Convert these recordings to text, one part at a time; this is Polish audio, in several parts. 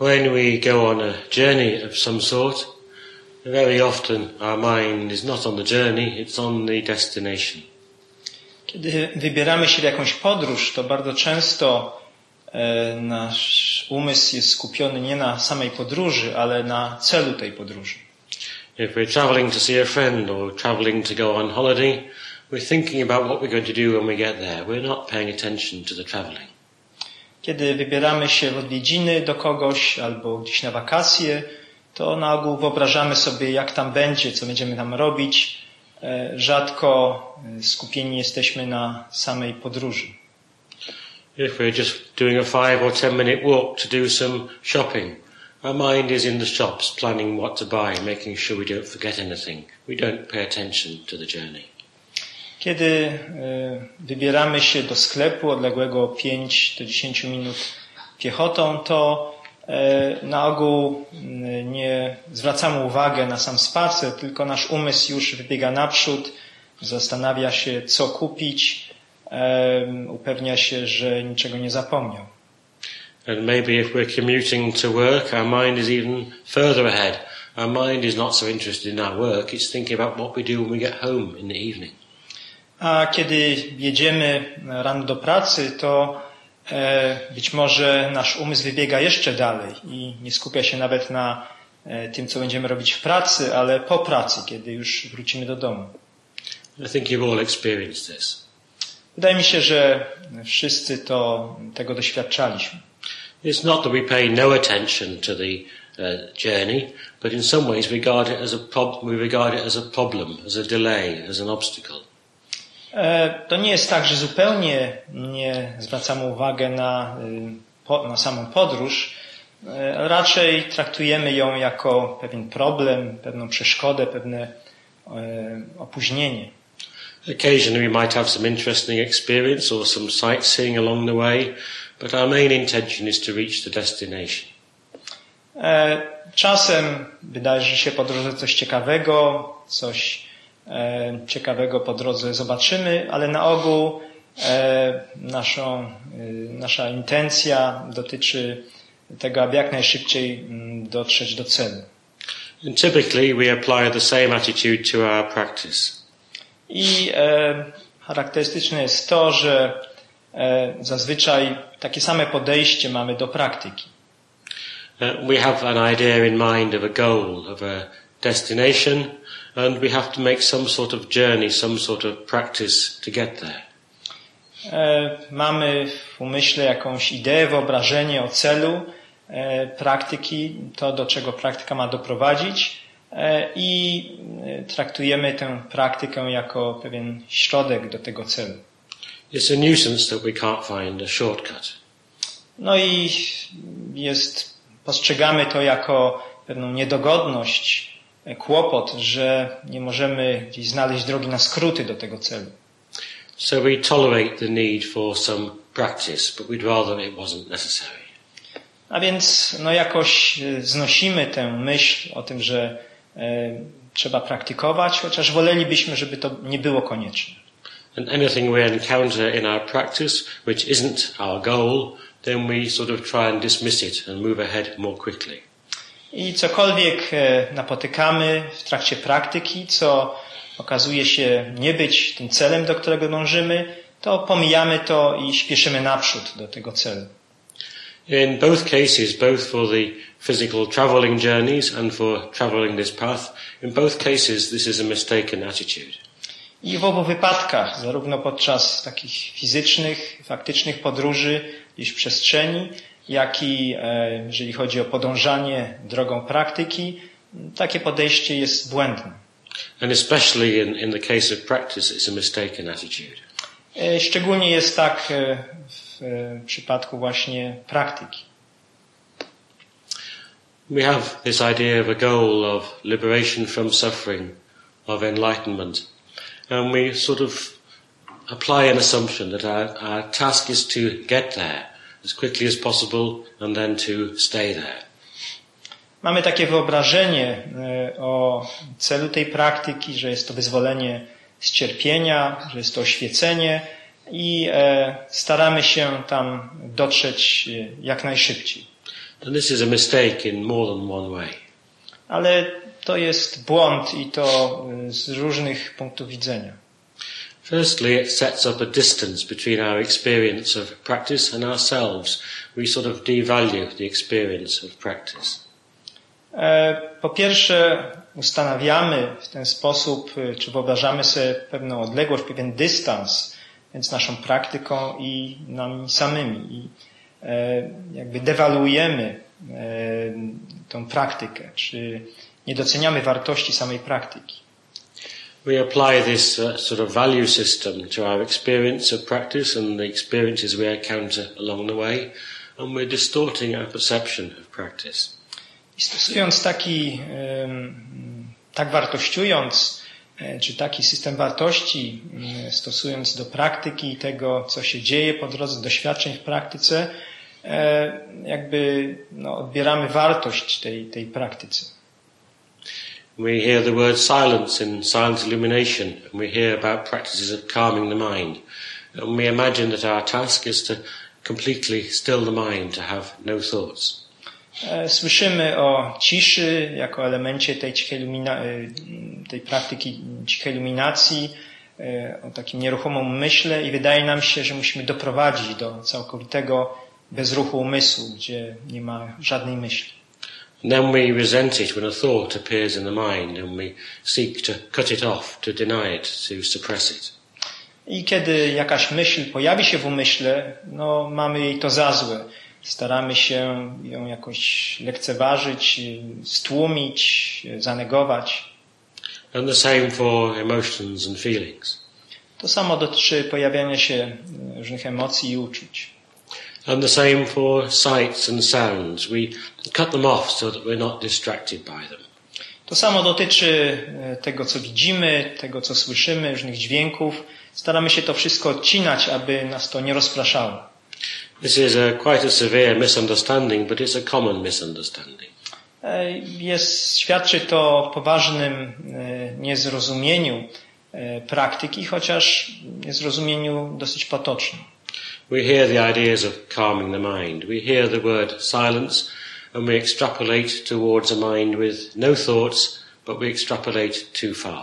When we go on a journey of some sort, very often our mind is not on the journey, it's on the destination. Kiedy wybieramy się w jakąś podróż, to bardzo często nasz umysł jest skupiony nie na samej podróży, ale na celu tej podróży. If we're traveling to see a friend or traveling to go on holiday, we're thinking about what we're going to do when we get there. We're not paying attention to the traveling. Kiedy wybieramy się w odwiedziny do kogoś albo gdzieś na wakacje, to na ogół wyobrażamy sobie, jak tam będzie, co będziemy tam robić. Rzadko skupieni jesteśmy na samej podróży. If we're just doing a 5 or 10 minute walk to do some shopping, our mind is in the shops planning what to buy, making sure we don't forget anything. We don't pay attention to the journey. Kiedy wybieramy się do sklepu odległego 5 do 10 minut piechotą, to na ogół nie zwracamy uwagi na sam spacer, tylko nasz umysł już wybiega naprzód, zastanawia się, co kupić, upewnia się, że niczego nie zapomniał. And maybe if we're commuting to work, our mind is even further ahead. Our mind is not so interested in our work, it's thinking about what we do when we get home in the evening. A kiedy jedziemy rano do pracy, to być może nasz umysł wybiega jeszcze dalej i nie skupia się nawet na tym, co będziemy robić w pracy, ale po pracy, kiedy już wrócimy do domu. I think you've all experienced this. Wydaje mi się, że wszyscy tego doświadczaliśmy. It's not that we pay no attention to the journey, but in some ways we regard it as a problem, as a delay, as an obstacle. To nie jest tak, że zupełnie nie zwracamy uwagi na samą podróż. Raczej traktujemy ją jako pewien problem, pewną przeszkodę, pewne opóźnienie. Occasionally we might have some interesting experience or some sightseeing along the way, but our main intention is to reach the destination. Czasem wydarzy się po drodze coś ciekawego, ciekawego po drodze zobaczymy, ale na ogół nasza intencja dotyczy tego, aby jak najszybciej dotrzeć do celu. And typically we apply the same attitude to our practice. I charakterystyczne jest to, że zazwyczaj takie same podejście mamy do praktyki. We have an idea in mind of a goal, of a destination, and we have to make some sort of journey, some sort of practice to get there. Mamy w umyśle jakąś ideę, wyobrażenie o celu praktyki, to do czego praktyka ma doprowadzić i traktujemy tę praktykę jako pewien środek do tego celu. It's a nuisance that we can't find a shortcut. No i postrzegamy to jako pewną niedogodność, kłopot, że nie możemy gdzieś znaleźć drogi na skróty do tego celu. So we tolerate the need for some practice, but we'd rather it wasn't necessary. A więc jakoś znosimy tę myśl o tym, że trzeba praktykować, chociaż wolelibyśmy, żeby to nie było konieczne. And anything we encounter in our practice which isn't our goal, then we sort of try and dismiss it and move ahead more quickly. I cokolwiek napotykamy w trakcie praktyki, co okazuje się nie być tym celem, do którego dążymy, to pomijamy to i śpieszymy naprzód do tego celu. In both cases, both for the physical traveling journeys and for traveling this path, in both cases this is a mistaken attitude. I w obu wypadkach, zarówno podczas takich fizycznych, faktycznych podróży gdzieś w przestrzeni, jak i jeżeli chodzi o podążanie drogą praktyki, takie podejście jest błędne. And especially in the case of practice, it's a mistaken attitude. Szczególnie jest tak w przypadku właśnie praktyki. We have this idea of a goal of liberation from suffering, of enlightenment. And we sort of apply an assumption that our task is to get there as quickly as possible and then to stay there. Mamy takie wyobrażenie o celu tej praktyki, że jest to wyzwolenie z cierpienia, że jest to oświecenie i staramy się tam dotrzeć jak najszybciej. And this is a mistake in more than one way. Ale to jest błąd i to z różnych punktów widzenia. Firstly, it sets up a distance between our experience of practice and ourselves. We sort of devalue the experience of practice. Po pierwsze, ustanawiamy w ten sposób, czy wyobrażamy sobie pewną odległość, pewien dystans między naszą praktyką i nami samymi. I jakby dewaluujemy tą praktykę, czy nie doceniamy wartości samej praktyki. We apply this sort of value system to our experience of practice and the experiences we encounter along the way, and we're distorting our perception of practice. I stosując tak wartościując, czy taki system wartości, stosując do praktyki i tego, co się dzieje po drodze doświadczeń w praktyce, jakby odbieramy wartość tej praktyce. We hear the word silence in silent illumination, and we hear about practices of calming the mind. And we imagine that our task is to completely still the mind, to have no thoughts. Słyszymy o ciszy jako elemencie tej praktyki cichej iluminacji, o takim nieruchomym umyśle i wydaje nam się, że musimy doprowadzić do całkowitego bezruchu umysłu, gdzie nie ma żadnej myśli. And then we resent it when a thought appears in the mind and we seek to cut it off, to deny it, to suppress it. I kiedy jakaś myśl pojawi się w umyśle, mamy jej to za złe. Staramy się ją jakoś lekceważyć, stłumić, zanegować. And the same for emotions and feelings. To samo dotyczy pojawiania się różnych emocji i uczuć. And the same for sights and sounds. We cut them off so that we're not distracted by them. To samo dotyczy tego, co widzimy, tego, co słyszymy, różnych dźwięków. Staramy się to wszystko odcinać, aby nas to nie rozpraszało. This is quite a severe misunderstanding, but it's a common misunderstanding. Świadczy to o poważnym niezrozumieniu praktyki, chociaż niezrozumieniu dosyć potocznym. We hear the ideas of calming the mind. We hear the word silence and we extrapolate towards a mind with no thoughts, but we extrapolate too far.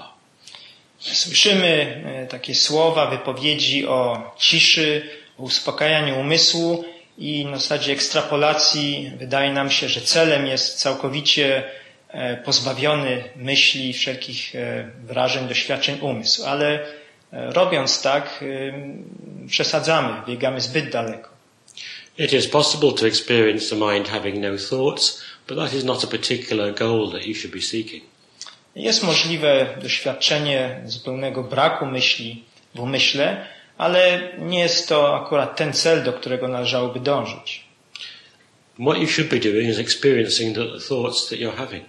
Słyszymy takie słowa, wypowiedzi o ciszy, o uspokajaniu umysłu i na zasadzie ekstrapolacji wydaje nam się, że celem jest całkowicie pozbawiony myśli, wszelkich wrażeń, doświadczeń umysł. Ale robiąc tak, przesadzamy, biegamy zbyt daleko. It is possible to experience the mind having no thoughts, but that is not a particular goal that you should be seeking. Jest możliwe doświadczenie zupełnego braku myśli w umyśle, ale nie jest to akurat ten cel, do którego należałoby dążyć. What you should be doing is experiencing the thoughts that you're having.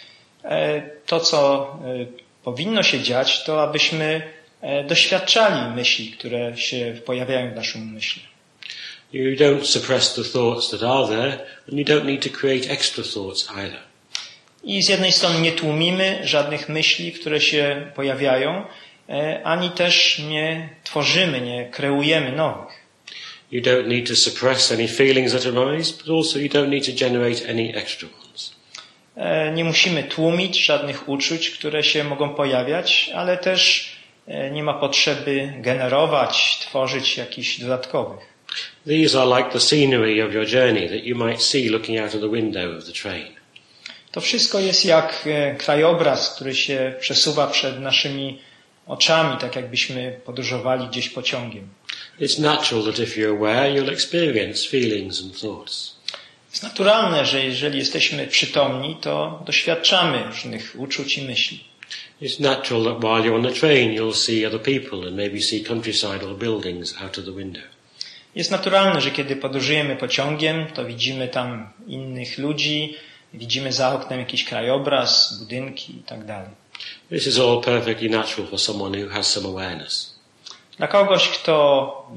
To, co powinno się dziać, to abyśmy doświadczali myśli, które się pojawiają w naszym umyśle. You don't suppress the thoughts that are there, and you don't need to create extra thoughts either. I z jednej strony nie tłumimy żadnych myśli, które się pojawiają, ani też nie tworzymy, nie kreujemy nowych. You don't need to suppress any feelings that arise, but also you don't need to generate any extra ones. Nie musimy tłumić żadnych uczuć, które się mogą pojawiać, ale też nie ma potrzeby generować, tworzyć jakichś dodatkowych. These are like the scenery of your journey that you might see looking out of the window of the train. To wszystko jest jak krajobraz, który się przesuwa przed naszymi oczami, tak jakbyśmy podróżowali gdzieś pociągiem. It's natural that if you're aware, you'll experience feelings and thoughts. Jest naturalne, że jeżeli jesteśmy przytomni, to doświadczamy różnych uczuć i myśli. It's natural that while you're on the train, you'll see other people and maybe see countryside or buildings out of the window. Jest naturalne, że kiedy podróżujemy pociągiem, to widzimy tam innych ludzi, widzimy za oknem jakiś krajobraz, budynki i tak dalej. This is all perfectly natural for someone who has some awareness. Dla kogoś, kto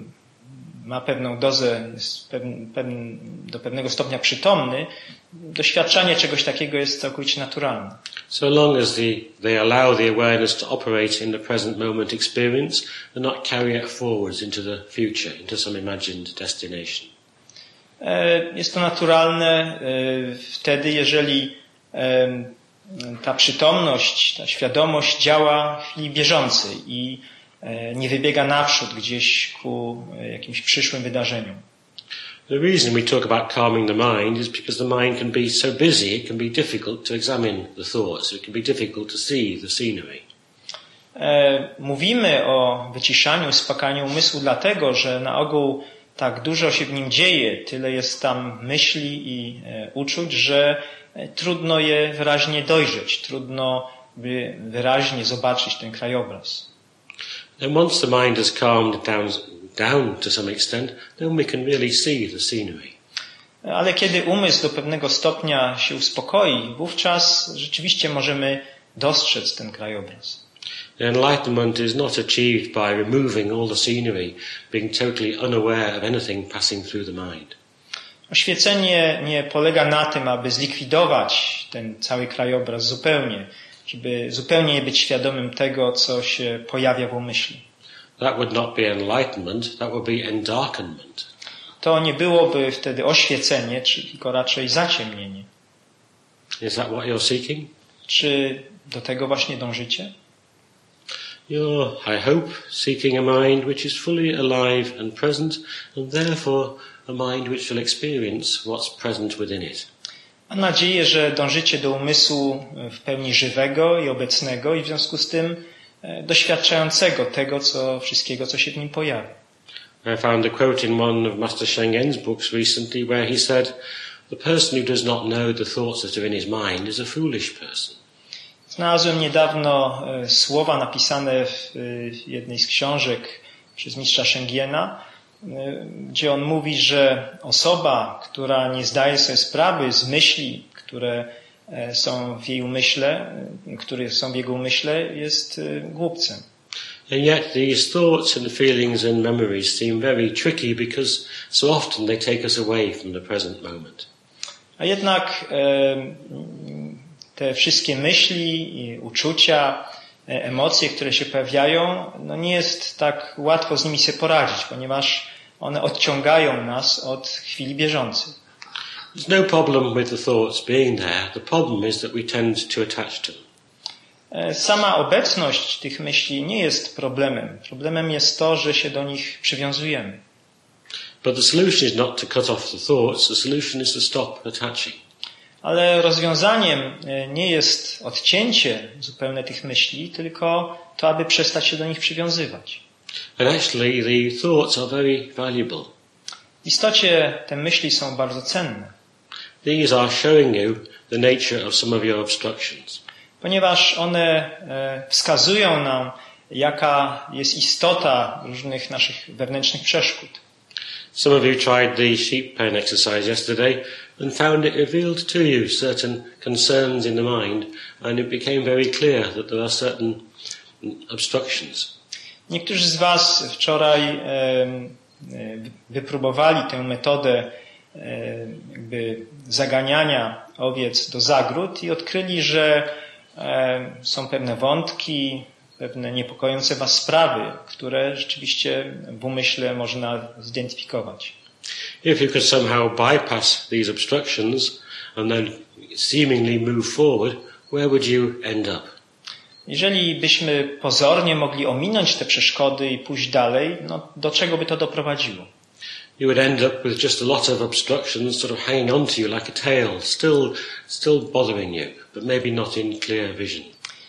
ma pewną dozę, jest do pewnego stopnia przytomny, doświadczanie czegoś takiego jest całkowicie naturalne. So long as they allow the awareness to operate in the present moment experience and not carry it forwards into the future, into some imagined destination. Jest to naturalne wtedy, jeżeli ta przytomność, ta świadomość działa w chwili bieżącej i nie wybiega naprzód gdzieś ku jakimś przyszłym wydarzeniom. The reason we talk about calming the mind is because the mind can be so busy, it can be difficult to examine the thoughts, it can be difficult to see the scenery. Mówimy o wyciszaniu, uspokajaniu umysłu dlatego, że na ogół tak dużo się w nim dzieje, tyle jest tam myśli i uczuć, że trudno je wyraźnie dojrzeć, trudno by wyraźnie zobaczyć ten krajobraz. And once the mind has calmed down to some extent, then we can really see the scenery. Ale kiedy umysł do pewnego stopnia się uspokoi, wówczas rzeczywiście możemy dostrzec ten krajobraz. The enlightenment is not achieved by removing all the scenery, being totally unaware of anything passing through the mind. Oświecenie nie polega na tym, aby zlikwidować ten cały krajobraz zupełnie, żeby zupełnie nie być świadomym tego, co się pojawia w umyśle. That would not be enlightenment, that would be endarkenment. To nie byłoby wtedy oświecenie, tylko raczej zaciemnienie. Is that what you're seeking? Czy do tego właśnie dążycie? You're, I hope, seeking a mind which is fully alive and present, and therefore a mind which will experience what's present within it. Mam nadzieję, że dążycie do umysłu w pełni żywego i obecnego i w związku z tym doświadczającego tego, wszystkiego, co się w nim pojawia. I found a quote in one of Master Sheng Yen's books recently where he said, "The person who does not know the thoughts that are in his mind is a foolish person." Znalazłem niedawno słowa napisane w jednej z książek przez mistrza Shengyena, gdzie on mówi, że osoba, która nie zdaje sobie sprawy z myśli, które są w jej umyśle, jest głupcem. And yet these thoughts and feelings and memories seem very tricky because so often they take us away from the present moment. A jednak te wszystkie myśli, uczucia, emocje, które się pojawiają, nie jest tak łatwo z nimi sobie poradzić, ponieważ one odciągają nas od chwili bieżącej. There's no problem with the thoughts being there. The problem is that we tend to attach to them. Sama obecność tych myśli nie jest problemem. Problemem jest to, że się do nich przywiązujemy. But the solution is not to cut off the thoughts. The solution is to stop attaching. Ale rozwiązaniem nie jest odcięcie zupełne tych myśli, tylko to, aby przestać się do nich przywiązywać. And actually the thoughts are very valuable. W istocie te myśli są bardzo cenne. These are showing you the nature of some of your obstructions. Ponieważ one wskazują nam, jaka jest istota różnych naszych wewnętrznych przeszkód. Some of you tried the sheep pen exercise yesterday and found it revealed to you certain concerns in the mind, and it became very clear that there are certain obstructions. Niektórzy z was wczoraj wypróbowali tę metodę jakby zaganiania owiec do zagród i odkryli, że są pewne wątki, pewne niepokojące was sprawy, które rzeczywiście w umyśle można zidentyfikować. If you could somehow bypass these obstructions and then seemingly move forward, where would you end up? Jeżeli byśmy pozornie mogli ominąć te przeszkody i pójść dalej, do czego by to doprowadziło? You would end up with just a lot of obstructions sort of hanging on to you like a tail, still bothering you, but maybe not in clear vision.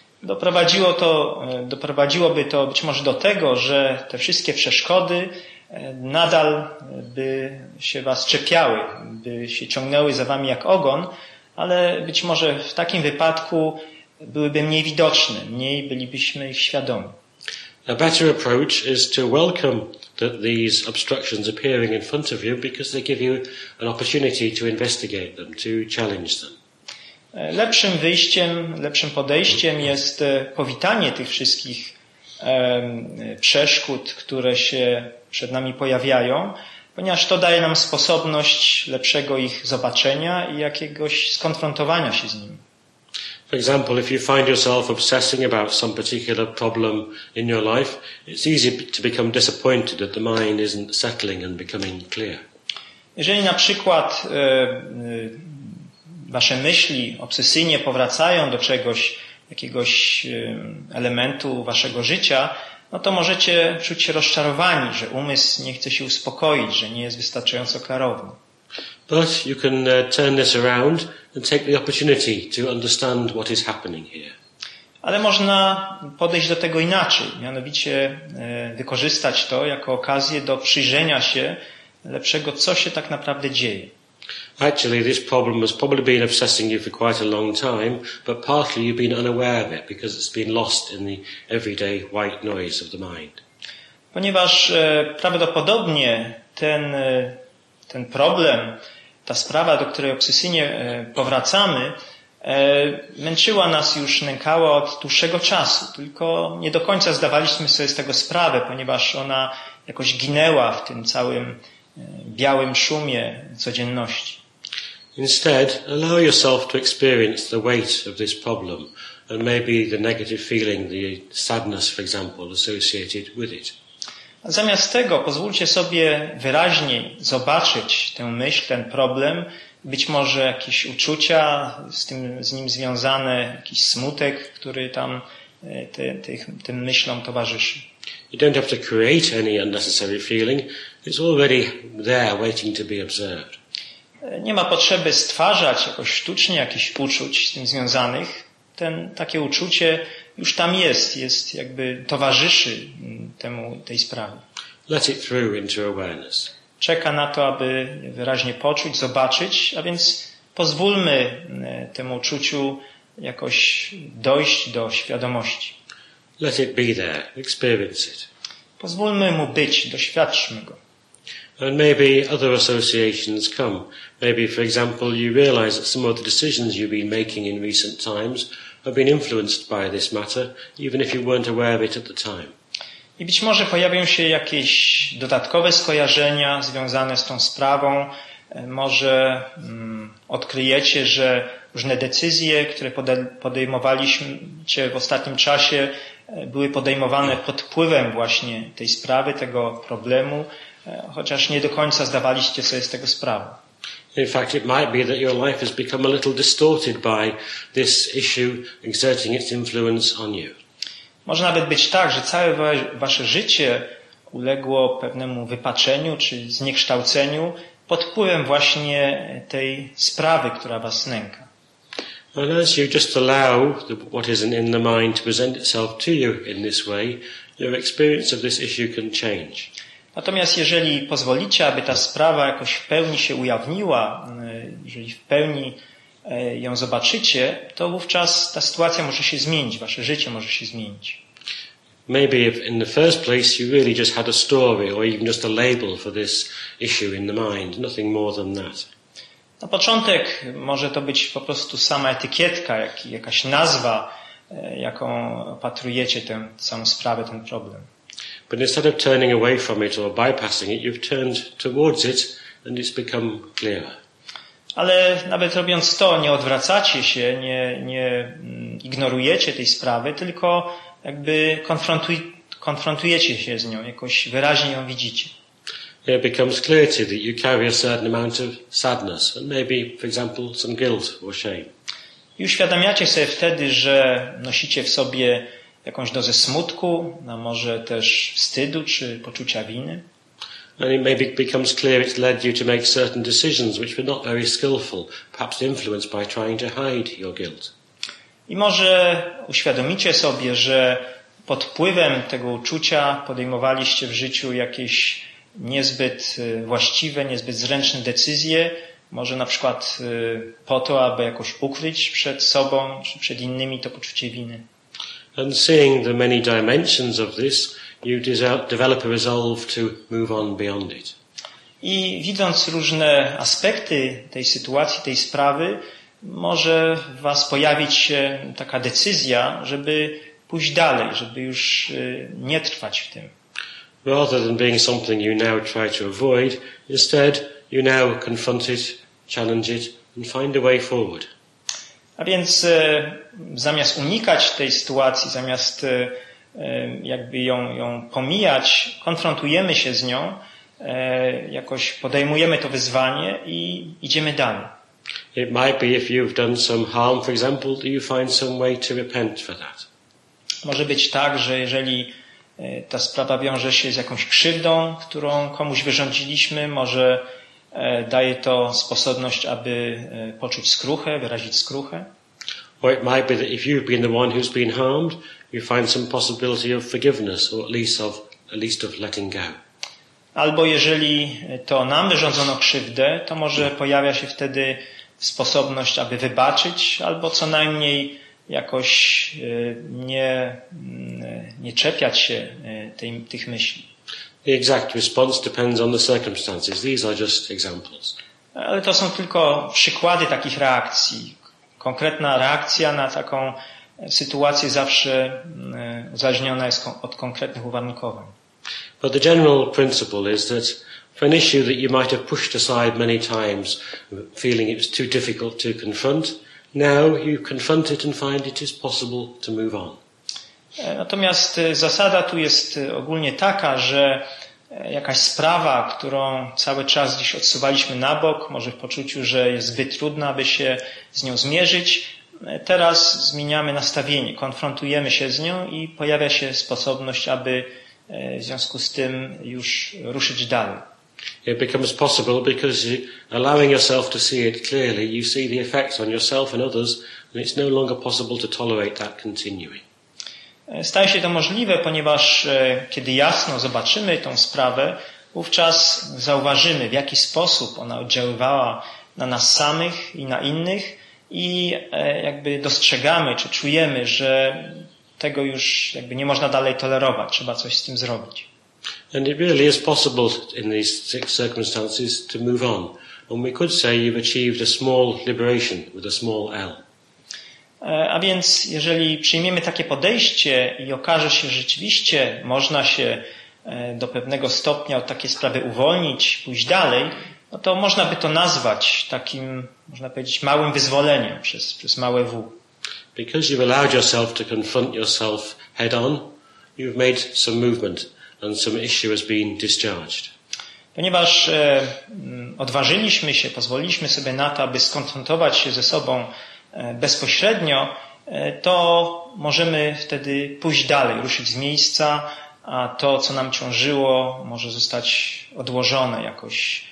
Doprowadziłoby to być może do tego, że te wszystkie przeszkody nadal by się was czepiały, by się ciągnęły za wami jak ogon, ale być może w takim wypadku byłyby mniej widoczne, mniej bylibyśmy ich świadomi. A better approach is to welcome these obstructions appearing in front of you because they give you an opportunity to investigate them, to challenge them. Lepszym wyjściem, lepszym podejściem jest powitanie tych wszystkich przeszkód, które się przed nami pojawiają, ponieważ to daje nam sposobność lepszego ich zobaczenia i jakiegoś skonfrontowania się z nimi. For example, if you find yourself obsessing about some particular problem in your life, it's easy to become disappointed that the mind isn't settling and becoming clear. Jeżeli na przykład wasze myśli obsesyjnie powracają do czegoś, jakiegoś elementu waszego życia, no to możecie czuć się rozczarowani, że umysł nie chce się uspokoić, że nie jest wystarczająco klarowny. But you can turn this around and take the opportunity to understand what is happening here. Ale można podejść do tego inaczej, mianowicie wykorzystać to jako okazję do przyjrzenia się lepszego, co się tak naprawdę dzieje. Actually, this problem has probably been obsessing you for quite a long time, but partly you've been unaware of it because it's been lost in the everyday white noise of the mind. Ponieważ prawdopodobnie ten problem, ta sprawa, do której obsesyjnie powracamy, męczyła nas już, nękała od dłuższego czasu, tylko nie do końca zdawaliśmy sobie z tego sprawę, ponieważ ona jakoś ginęła w tym całym białym szumie codzienności. Instead, allow yourself to experience the weight of this problem and maybe the negative feeling, the sadness, for example, associated with it. Zamiast tego pozwólcie sobie wyraźniej zobaczyć tę myśl, ten problem, być może jakieś uczucia z nim związane, jakiś smutek, który tam tym myślom towarzyszy. You don't have to create any unnecessary feeling. It's already there waiting to be observed. Nie ma potrzeby stwarzać jakoś sztucznie jakichś uczuć z tym związanych. Takie uczucie już tam jest jakby towarzyszy tej sprawie. Let it through into awareness. Czeka na to, aby wyraźnie poczuć, zobaczyć, a więc pozwólmy temu uczuciu jakoś dojść do świadomości. Let it be there. Experience it. Pozwólmy mu być, doświadczmy go. And maybe other associations come. Maybe, for example, you realize that some of the decisions you've been making in recent times have been influenced by this matter, even if you weren't aware of it at the time. I być może pojawią się jakieś dodatkowe skojarzenia związane z tą sprawą. Może odkryjecie, że różne decyzje, które podejmowaliście w ostatnim czasie, były podejmowane pod wpływem właśnie tej sprawy, tego problemu, chociaż nie do końca zdawaliście sobie z tego sprawę. In fact, it might be that your life has become a little distorted by this issue exerting its influence on you. Może nawet być tak, że całe wasze życie uległo pewnemu wypaczeniu czy zniekształceniu pod wpływem właśnie tej sprawy, która was nęka. And as you just allow what is in the mind to present itself to you in this way, your experience of this issue can change. Natomiast jeżeli pozwolicie, aby ta sprawa jakoś w pełni się ujawniła, jeżeli w pełni ją zobaczycie, to wówczas ta sytuacja może się zmienić, wasze życie może się zmienić. Maybe if in the first place you really just had a story or even just a label for this issue in the mind, nothing more than that. Na początek może to być po prostu sama etykietka, jakaś nazwa, jaką opatrujecie tę samą sprawę, ten problem. But instead of turning away from it or bypassing it, you've turned towards it and it's become clearer. Ale nawet robiąc to, nie odwracacie się, nie ignorujecie tej sprawy, tylko jakby konfrontujecie się z nią, jakoś wyraźnie ją widzicie. It becomes clear to you that you carry a certain amount of sadness and maybe, for example, some guilt or shame. I uświadamiacie sobie wtedy, że nosicie w sobie jakąś dozę smutku, a może też wstydu czy poczucia winy. And it maybe becomes clear it's led you to make certain decisions which were not very skillful, perhaps influenced by trying to hide your guilt. I może uświadomicie sobie, że pod wpływem tego uczucia podejmowaliście w życiu jakieś niezbyt właściwe, niezbyt zręczne decyzje, może na przykład po to, aby jakoś ukryć przed sobą czy przed innymi to poczucie winy. And seeing the many dimensions of this, you develop a resolve to move on beyond it. I widząc różne aspekty tej sytuacji, tej sprawy, może w was pojawić się taka decyzja, żeby pójść dalej, żeby już nie trwać w tym. Rather than being something you now try to avoid, instead you now confront it, challenge it and find a way forward. A więc zamiast unikać tej sytuacji, zamiast jakby ją pomijać, konfrontujemy się z nią jakoś podejmujemy to wyzwanie i idziemy dalej. It might be if you've done some harm, for example, that you find some way to repent for that. Może być tak, że jeżeli ta sprawa wiąże się z jakąś krzywdą, którą komuś wyrządziliśmy, może daje to sposobność, aby poczuć skruchę, wyrazić skruchę. Or it might be that if you've been the one who's been harmed, you find some possibility of forgiveness, or at least of letting go. Albo jeżeli to nam wyrządzono krzywdę, to może pojawia się wtedy sposobność, aby wybaczyć, albo co najmniej jakoś nie czepiać się tych myśli. The exact response depends on the circumstances. These are just examples. Ale to są tylko przykłady takich reakcji. Konkretna reakcja na taką sytuację zawsze uzależniona jest od konkretnych uwarunkowań. But the general principle is that for an issue that you might have pushed aside many times, feeling it was too difficult to confront, now you confront it and find it is possible to move on. Natomiast zasada tu jest ogólnie taka, że jakaś sprawa, którą cały czas gdzieś odsuwaliśmy na bok, może w poczuciu, że jest zbyt trudna, aby się z nią zmierzyć, teraz zmieniamy nastawienie, konfrontujemy się z nią i pojawia się sposobność, aby w związku z tym już ruszyć dalej. It becomes possible because allowing yourself to see it clearly, you see the effects on yourself and others, and it's no longer possible to tolerate that continuing. Staje się to możliwe, ponieważ kiedy jasno zobaczymy tą sprawę, wówczas zauważymy, w jaki sposób ona oddziaływała na nas samych i na innych i jakby dostrzegamy, czy czujemy, że tego już jakby nie można dalej tolerować, trzeba coś z tym zrobić. And it really is possible in these circumstances to move on. And we could say you've achieved a small liberation with a small L. A więc jeżeli przyjmiemy takie podejście i okaże się, że rzeczywiście można się do pewnego stopnia od takiej sprawy uwolnić, pójść dalej, no to można by to nazwać takim, można powiedzieć, małym wyzwoleniem przez małe W. Because you've allowed yourself to confront yourself head on, you've made some movement and some issue has been discharged. Ponieważ odważyliśmy się, pozwoliliśmy sobie na to, aby skonfrontować się ze sobą bezpośrednio, to możemy wtedy pójść dalej, ruszyć z miejsca, a to, co nam ciążyło, może zostać odłożone jakoś,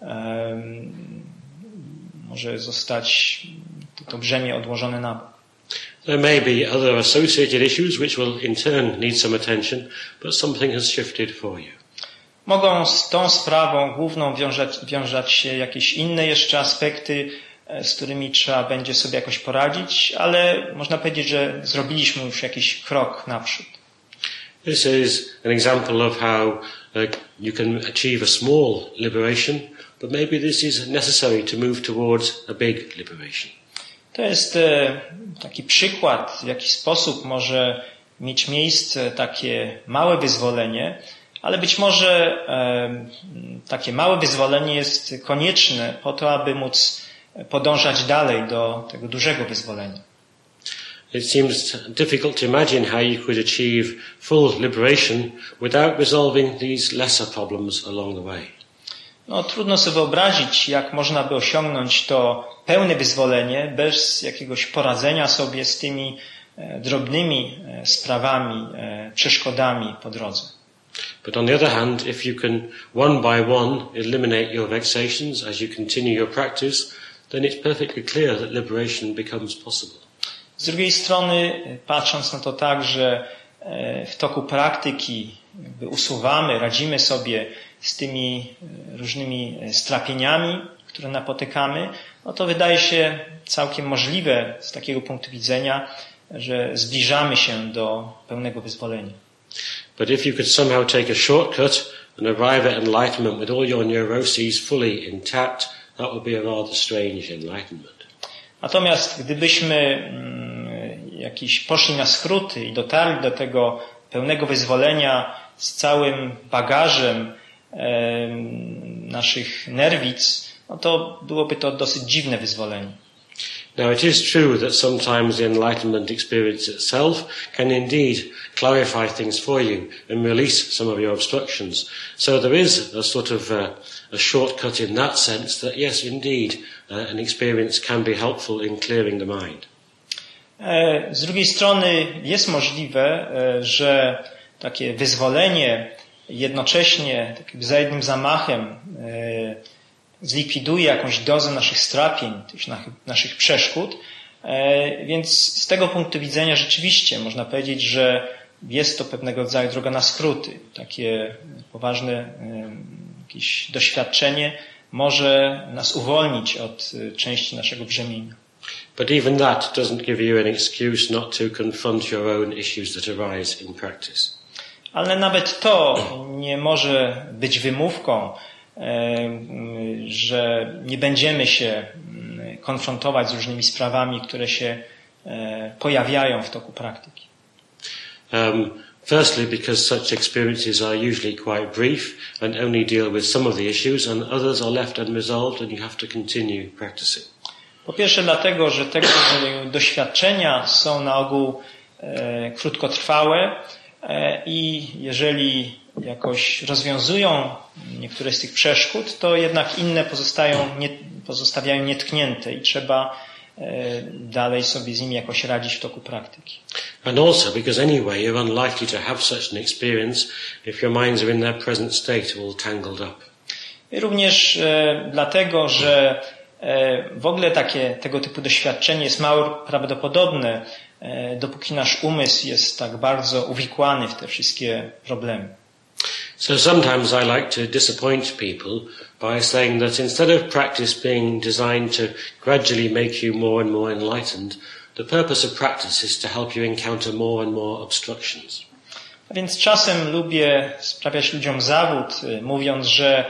może zostać to brzemię odłożone na bok. There may be other associated issues which will in turn need some attention, but something has shifted for you. Mogą z tą sprawą główną wiązać się jakieś inne jeszcze aspekty, z którymi trzeba będzie sobie jakoś poradzić, ale można powiedzieć, że zrobiliśmy już jakiś krok naprzód. This is an example of how you can achieve a small liberation, but maybe this is necessary to move towards a big liberation. To jest taki przykład, w jaki sposób może mieć miejsce takie małe wyzwolenie, ale być może takie małe wyzwolenie jest konieczne po to, aby móc podążać dalej do tego dużego wyzwolenia. It seems difficult to imagine how you could achieve full liberation without resolving these lesser problems along the way. No, trudno sobie wyobrazić, jak można by osiągnąć to pełne wyzwolenie bez jakiegoś poradzenia sobie z tymi drobnymi sprawami, przeszkodami po drodze. But on the other hand, if you can one by one eliminate your vexations as you continue your practice, then it's perfectly clear that liberation becomes possible. Z drugiej strony, patrząc na to tak, że w toku praktyki jakby usuwamy, radzimy sobie z tymi różnymi strapieniami, które napotykamy, no to wydaje się całkiem możliwe z takiego punktu widzenia, że zbliżamy się do pełnego wyzwolenia. But if you could somehow take a shortcut and arrive at enlightenment with all your neuroses fully intact, that would be a rather strange enlightenment. Natomiast gdybyśmy poszli na skróty i dotarli do tego pełnego wyzwolenia z całym bagażem naszych nerwic, no to byłoby to dosyć dziwne wyzwolenie. Now it is true that sometimes the enlightenment experience itself can indeed clarify things for you and release some of your obstructions. So there is a sort of a shortcut in that sense that yes, indeed, an experience can be helpful in clearing the mind. Z drugiej strony jest możliwe, że takie wyzwolenie jednocześnie za jednym zamachem zlikwiduje jakąś dozę naszych strapień, tych naszych przeszkód. Więc z tego punktu widzenia rzeczywiście można powiedzieć, że jest to pewnego rodzaju droga na skróty. Takie poważne jakieś doświadczenie może nas uwolnić od części naszego brzemienia. But even that doesn't give you an excuse not to confront your own issues that arise in practice. Ale nawet to nie może być wymówką, że nie będziemy się konfrontować z różnymi sprawami, które się pojawiają w toku praktyki. Firstly, because such experiences are usually quite brief and only deal with some of the issues, and others are left unresolved and you have to continue practicing. Po pierwsze dlatego, że tego rodzaju doświadczenia są na ogół krótkotrwałe i jeżeli jakoś rozwiązują niektóre z tych przeszkód, to jednak inne pozostawiają nietknięte i trzeba dalej sobie z nimi jakoś radzić w toku praktyki. And also because anyway you're unlikely to have such an experience if your minds are in their present state all tangled up. I również dlatego, że w ogóle tego typu doświadczenie jest mało prawdopodobne, dopóki nasz umysł jest tak bardzo uwikłany w te wszystkie problemy. So sometimes I like to disappoint people by saying that instead of practice being designed to gradually make you more and more enlightened, the purpose of practice is to help you encounter more and more obstructions. A więc czasem lubię sprawiać ludziom zawód, mówiąc, że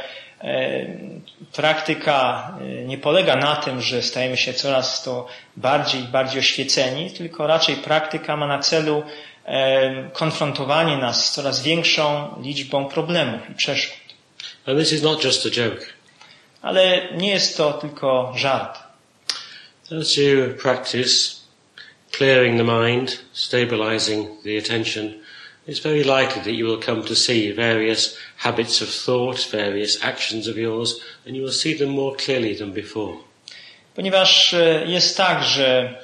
praktyka nie polega na tym, że stajemy się coraz to bardziej i bardziej oświeceni, tylko raczej praktyka ma na celu konfrontowanie nas z coraz większą liczbą problemów i przeszkód. And this is not just a joke. Ale nie jest to tylko żart. As you practice clearing the mind, stabilizing the attention, it's very likely that you will come to see various habits of thought, various actions of yours, and you will see them more clearly than before. Ponieważ jest tak, że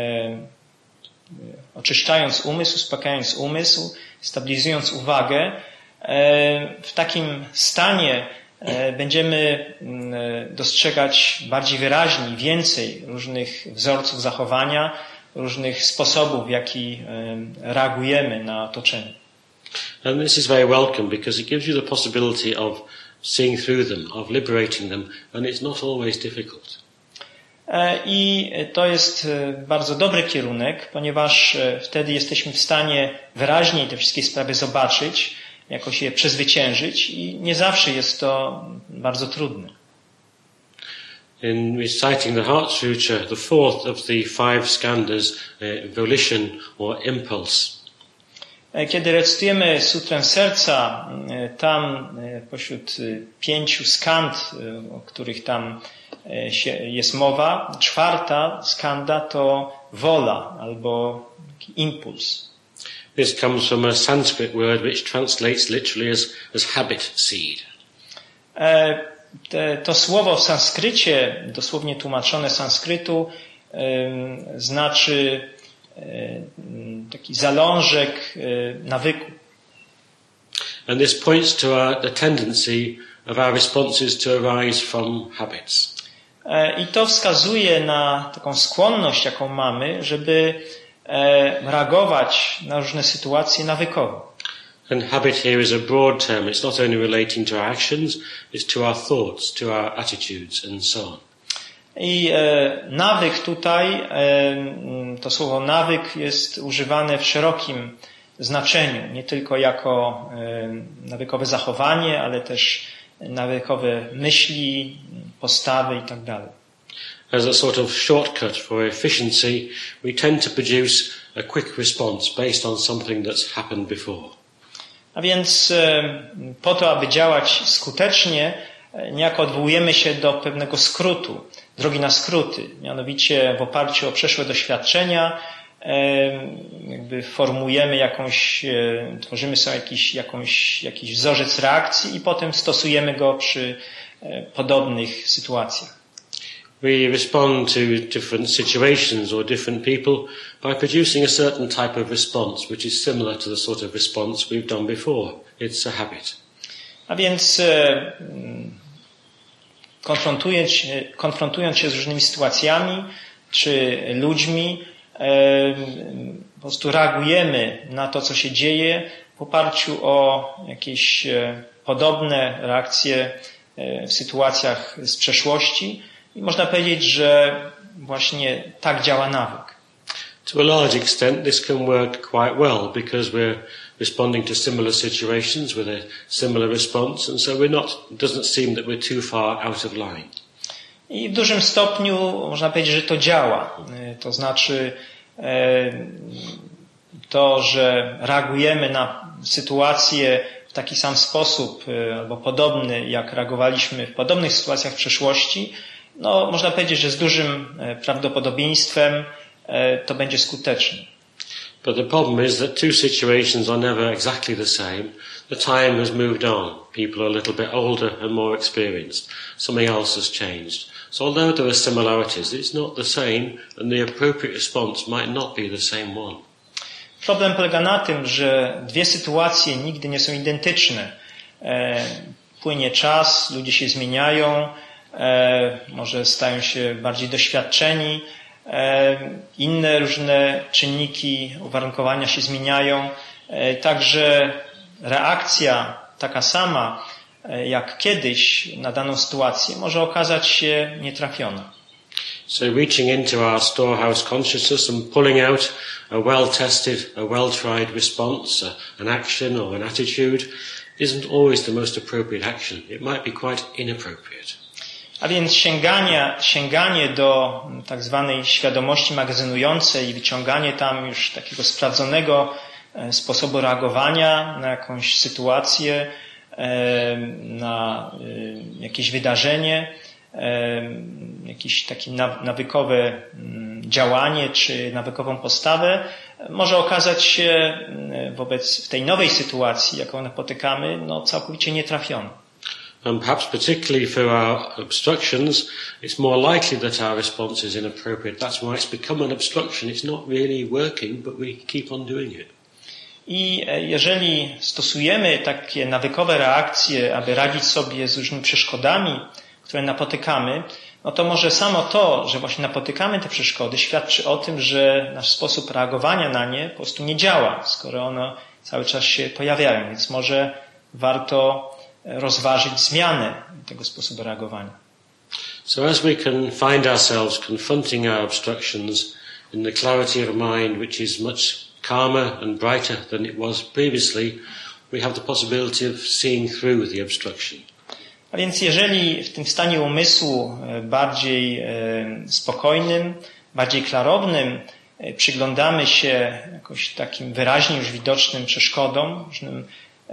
oczyszczając umysł, uspokajając umysł, stabilizując uwagę, w takim stanie będziemy dostrzegać bardziej wyraźnie więcej różnych wzorców zachowania, różnych sposobów, w jaki reagujemy na otoczenie. And this is very welcome because it gives you the possibility of seeing through them, of liberating them, and it's not always difficult. I to jest bardzo dobry kierunek, ponieważ wtedy jesteśmy w stanie wyraźniej te wszystkie sprawy zobaczyć, jakoś je przezwyciężyć i nie zawsze jest to bardzo trudne. In reciting the Heart Sutra, the fourth of the 5 skandhas, volition or impulse. Kiedy recytujemy Sutrę Serca, tam pośród 5 skand, o których tam jest mowa, 4. skanda to wola albo impuls. This comes from a Sanskrit word which translates literally as habit seed. To słowo w sanskrycie, dosłownie tłumaczone z sanskrytu, znaczy taki zalążek nawyku. And this points to the tendency of our responses to arise from habits. I to wskazuje na taką skłonność, jaką mamy, żeby reagować na różne sytuacje nawykowo. And habit here is a broad term. It's not only relating to our actions, it's to our thoughts, to our attitudes and so on. I nawyk tutaj, to słowo nawyk jest używane w szerokim znaczeniu, nie tylko jako nawykowe zachowanie, ale też nawykowe myśli, postawy i tak dalej. As a sort of shortcut for efficiency, we tend to produce a quick response based on something that's happened before. A więc po to, aby działać skutecznie, niejako odwołujemy się do pewnego skrótu, drogi na skróty, mianowicie w oparciu o przeszłe doświadczenia jakby formujemy tworzymy sobie jakiś wzorzec reakcji i potem stosujemy go przy podobnych sytuacjach. We respond to different situations or different people by producing a certain type of response which is similar to the sort of response we've done before. It's a habit. A więc konfrontując się z różnymi sytuacjami czy ludźmi, po prostu reagujemy na to, co się dzieje w oparciu o jakieś podobne reakcje w sytuacjach z przeszłości i można powiedzieć, że właśnie tak działa nawyk. To a large extent this can work quite well because we're responding to similar situations with a similar response and so it doesn't seem that we're too far out of line. I w dużym stopniu można powiedzieć, że to działa. To znaczy to, że reagujemy na sytuację w taki sam sposób albo podobny, jak reagowaliśmy w podobnych sytuacjach w przeszłości, no można powiedzieć, że z dużym prawdopodobieństwem to będzie skuteczne. But the problem is that two situations are never exactly the same. The time has moved on. People are a little bit older and more experienced. Something else has changed. So although there are similarities, it's not the same and the appropriate response might not be the same one. Problem polega na tym, że dwie sytuacje nigdy nie są identyczne. Płynie czas, ludzie się zmieniają, może stają się bardziej doświadczeni, inne różne czynniki uwarunkowania się zmieniają, także reakcja taka sama jak kiedyś na daną sytuację może okazać się nietrafiona. So reaching into our storehouse consciousness and pulling out a well-tested, a well-tried response, an action or an attitude isn't always the most appropriate action. It might be quite inappropriate. A więc sięganie do tak zwanej świadomości magazynującej i wyciąganie tam już takiego sprawdzonego sposobu reagowania na jakąś sytuację, na jakieś wydarzenie, jakieś takie nawykowe działanie czy nawykową postawę może okazać się w tej nowej sytuacji, jaką napotykamy, całkowicie nietrafione. And perhaps particularly for our obstructions, it's more likely that our response is inappropriate. That's why it's become an obstruction. It's not really working, but we keep on doing it. I jeżeli stosujemy takie nawykowe reakcje, aby radzić sobie z różnymi przeszkodami, które napotykamy, to może samo to, że właśnie napotykamy te przeszkody, świadczy o tym, że nasz sposób reagowania na nie po prostu nie działa, skoro one cały czas się pojawiają. Więc może warto rozważyć zmianę tego sposobu reagowania. So as we can find ourselves confronting our obstructions in the clarity of mind which is much calmer and brighter than it was previously, we have the possibility of seeing through the obstruction. A więc jeżeli w tym stanie umysłu bardziej spokojnym, bardziej klarownym przyglądamy się jakoś takim wyraźnie już widocznym przeszkodom, różnym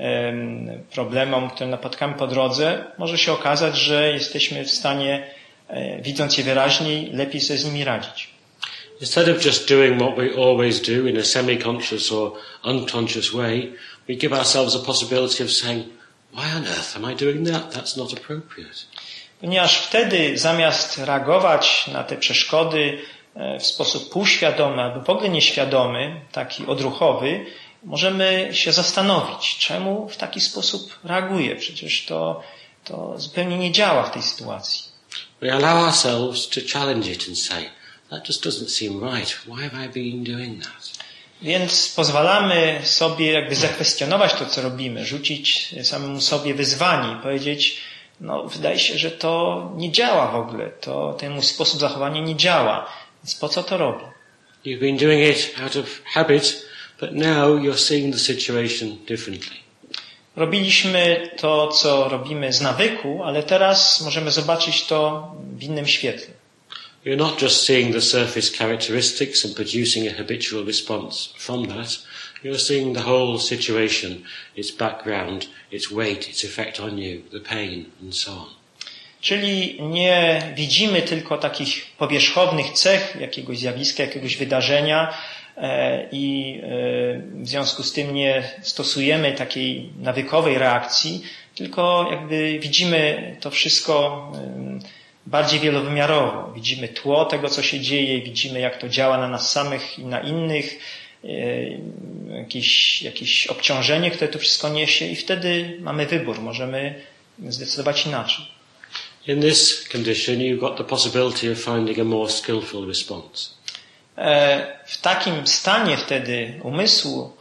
problemom, które napotykamy po drodze, może się okazać, że jesteśmy w stanie, widząc je wyraźniej, lepiej sobie z nimi radzić. Instead of just doing what we always do in a semi-conscious or unconscious way, we give ourselves a possibility of saying, why on earth am I doing that? That's not appropriate. Ponieważ wtedy zamiast reagować na te przeszkody w sposób półświadomy albo w ogóle nieświadomy, taki odruchowy, możemy się zastanowić, czemu w taki sposób reaguję. Przecież to zupełnie nie działa w tej sytuacji. We allow ourselves to challenge it and say, that just doesn't seem right. Why have I been doing that? Więc pozwalamy sobie jakby zakwestionować to, co robimy, rzucić samemu sobie wyzwanie i powiedzieć, wydaje się, że to nie działa w ogóle, ten mój sposób zachowania nie działa, więc po co to robię? You've been doing it out of habit, but now you're seeing the situation differently. Robiliśmy to, co robimy z nawyku, ale teraz możemy zobaczyć to w innym świetle. You're not just seeing the surface characteristics and producing a habitual response from that. You're seeing the whole situation, its background, its weight, its effect on you, the pain, and so on. Czyli nie widzimy tylko takich powierzchownych cech jakiegoś zjawiska, jakiegoś wydarzenia i w związku z tym nie stosujemy takiej nawykowej reakcji, tylko jakby widzimy to wszystko bardziej wielowymiarowo. Widzimy tło tego, co się dzieje, widzimy, jak to działa na nas samych i na innych, jakieś obciążenie, które to wszystko niesie i wtedy mamy wybór, możemy zdecydować inaczej. In this condition, you've got the possibility of finding a more skillful response. W takim stanie wtedy umysłu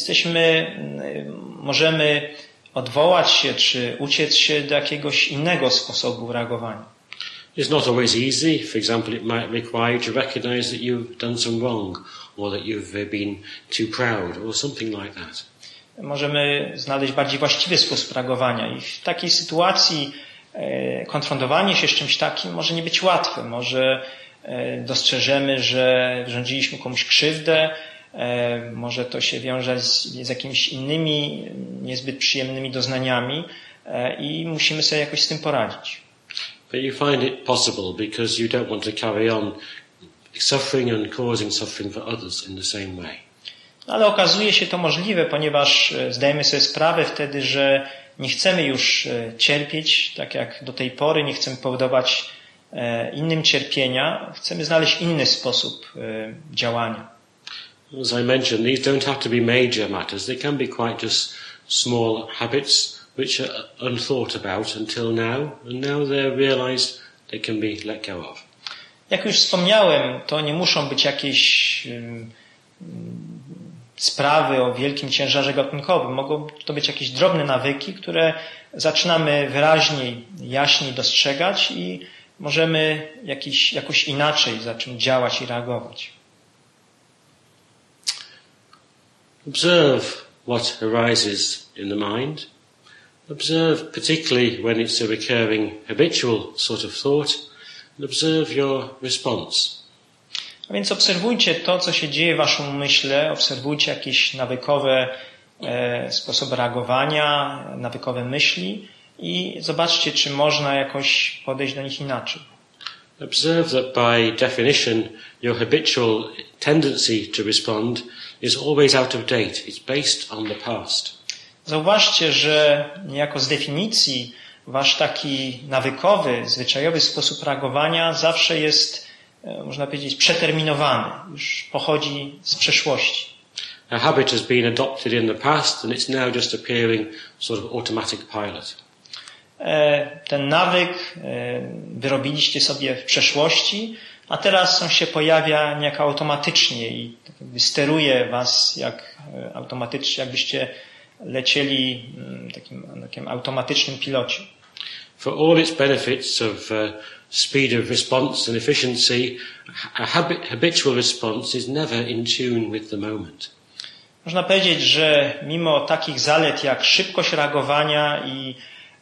możemy odwołać się, czy uciec się do jakiegoś innego sposobu reagowania. It's not always easy. For example, it might require you to recognize that you've done some wrong, or that you've been too proud, or something like that. Możemy znaleźć bardziej właściwy sposób reagowania i w takiej sytuacji konfrontowanie się z czymś takim może nie być łatwe. Może dostrzeżemy, że wyrządziliśmy komuś krzywdę, może to się wiąże z jakimiś innymi niezbyt przyjemnymi doznaniami i musimy sobie jakoś z tym poradzić. But you find it possible because you don't want to carry on suffering and causing suffering for others in the same way. Ale okazuje się to możliwe, ponieważ zdajemy sobie sprawę wtedy, że nie chcemy już cierpieć tak jak do tej pory, nie chcemy powodować innym cierpienia, chcemy znaleźć inny sposób działania. As I mentioned, these don't have to be major matters. They can be quite just small habits which are unthought about until now, and now they're realized they can be let go of. Jak już wspomniałem, to nie muszą być jakieś sprawy o wielkim ciężarze gatunkowym. Mogą to być jakieś drobne nawyki, które zaczynamy wyraźniej, jaśniej dostrzegać i możemy jakoś inaczej zacząć działać i reagować. Observe what arises in the mind. Observe particularly when it's a recurring habitual sort of thought, and observe your response. A więc obserwujcie to, co się dzieje w waszym umyśle, obserwujcie jakieś nawykowe sposoby reagowania, nawykowe myśli i zobaczcie, czy można jakoś podejść do nich inaczej. Observe that by definition your habitual tendency to respond is always out of date. It's based on the past. Zauważcie, że niejako z definicji wasz taki nawykowy, zwyczajowy sposób reagowania zawsze jest, można powiedzieć, przeterminowany, już pochodzi z przeszłości. A habit has been adopted in the past and it's now just appearing sort of automatic pilot. Ten nawyk wyrobiliście sobie w przeszłości, a teraz on się pojawia niejako automatycznie i tak jakby steruje was jak automatycznie, jakbyście lecieli takim automatycznym pilocie. For all its benefits of speed of response and efficiency, a habitual response is never in tune with the moment. Można powiedzieć, że mimo takich zalet jak szybkość reagowania i